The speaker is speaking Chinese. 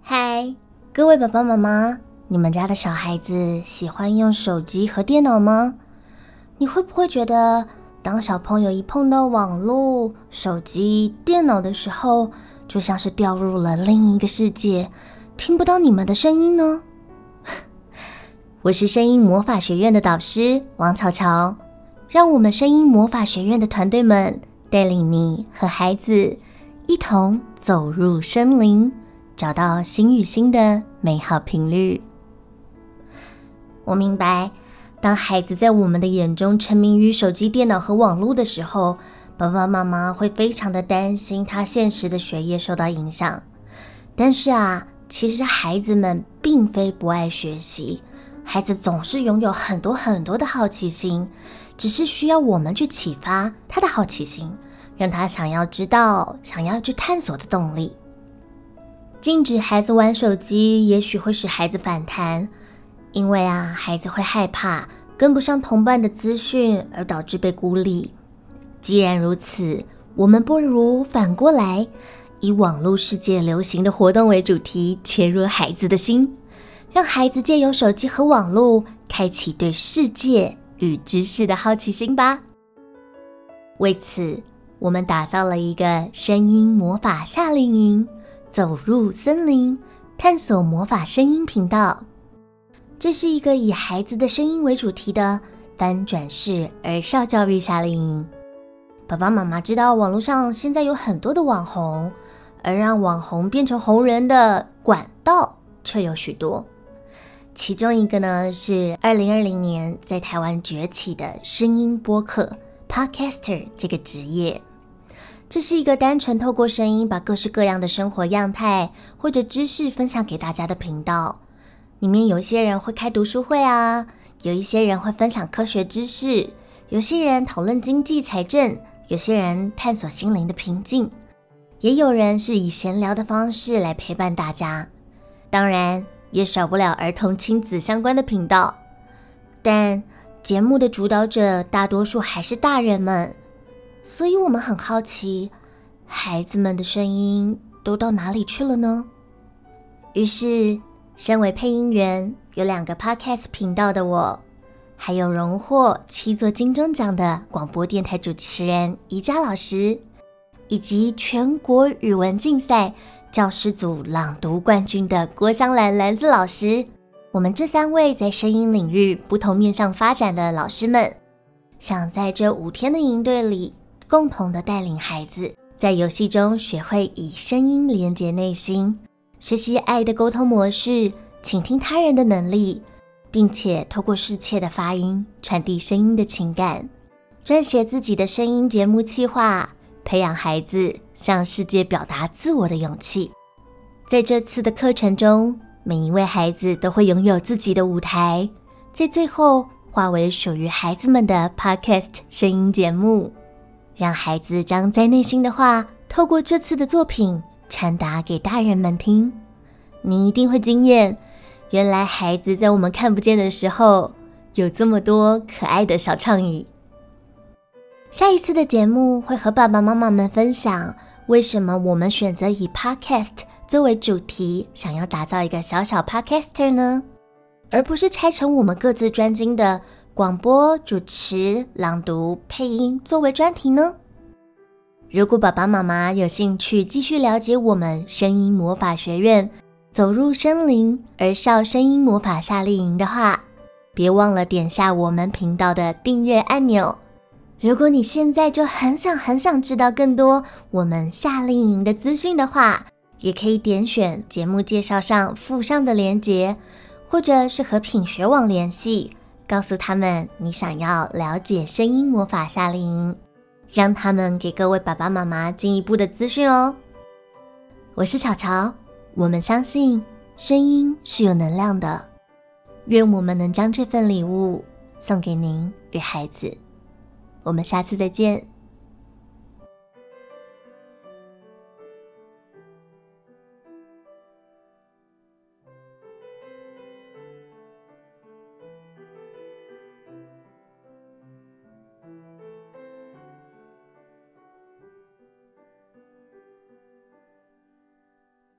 嗨，各位爸爸妈妈，你们家的小孩子喜欢用手机和电脑吗？你会不会觉得，当小朋友一碰到网络、手机、电脑的时候，就像是掉入了另一个世界，听不到你们的声音呢？我是声音魔法学院的导师王巧巧，让我们声音魔法学院的团队们带领你和孩子一同走入森林，找到心与心的美好频率。我明白，当孩子在我们的眼中沉迷于手机、电脑和网络的时候，爸爸妈妈会非常的担心他现实的学业受到影响。但是其实孩子们并非不爱学习，孩子总是拥有很多的好奇心，只是需要我们去启发他的好奇心，让他想要知道、想要去探索的动力。禁止孩子玩手机也许会使孩子反弹，因为孩子会害怕跟不上同伴的资讯而导致被孤立。既然如此，我们不如反过来，以网络世界流行的活动为主题，切入孩子的心，让孩子借由手机和网络开启对世界与知识的好奇心吧。为此，我们打造了一个声音魔法夏令营，走入森林，探索魔法声音频道。这是一个以孩子的声音为主题的翻转式儿少教育夏令营。爸爸妈妈知道网络上现在有很多的网红，而让网红变成红人的管道却有许多。其中一个呢，是2020年在台湾崛起的声音播客 Podcaster 这个职业。这是一个单纯透过声音把各式各样的生活样态或者知识分享给大家的频道。里面有一些人会开读书会有一些人会分享科学知识，有些人讨论经济财政，有些人探索心灵的平静，也有人是以闲聊的方式来陪伴大家。当然也少不了儿童亲子相关的频道，但节目的主导者大多数还是大人们，所以我们很好奇，孩子们的声音都到哪里去了呢？于是身为配音员，有2个 podcast 频道的我，还有荣获7座金钟奖的广播电台主持人宜家老师，以及全国语文竞赛教师组朗读冠军的郭香兰兰子老师，我们这3位在声音领域不同面向发展的老师们，想在这5天的营队里，共同的带领孩子在游戏中学会以声音连接内心，学习爱的沟通模式，倾听他人的能力，并且透过适切的发音传递声音的情感，撰写自己的声音节目企划，培养孩子向世界表达自我的勇气。在这次的课程中，每一位孩子都会拥有自己的舞台，在最后化为属于孩子们的 podcast 声音节目，让孩子将在内心的话透过这次的作品传达给大人们听。你一定会惊艳，原来孩子在我们看不见的时候，有这么多可爱的小创意。下一次的节目会和爸爸妈妈们分享，为什么我们选择以 podcast 作为主题，想要打造一个小小 podcaster 呢？而不是拆成我们各自专精的广播、主持、朗读、配音作为专题呢？如果爸爸妈妈有兴趣继续了解我们声音魔法学院走入森林儿少声音魔法夏令营的话，别忘了点下我们频道的订阅按钮。如果你现在就很想知道更多我们夏令营的资讯的话，也可以点选节目介绍上附上的连结，或者是和品学网联系，告诉他们你想要了解声音魔法夏令营，让他们给各位爸爸妈妈进一步的资讯哦。我是巧巧，我们相信声音是有能量的，愿我们能将这份礼物送给您与孩子。我们下次再见。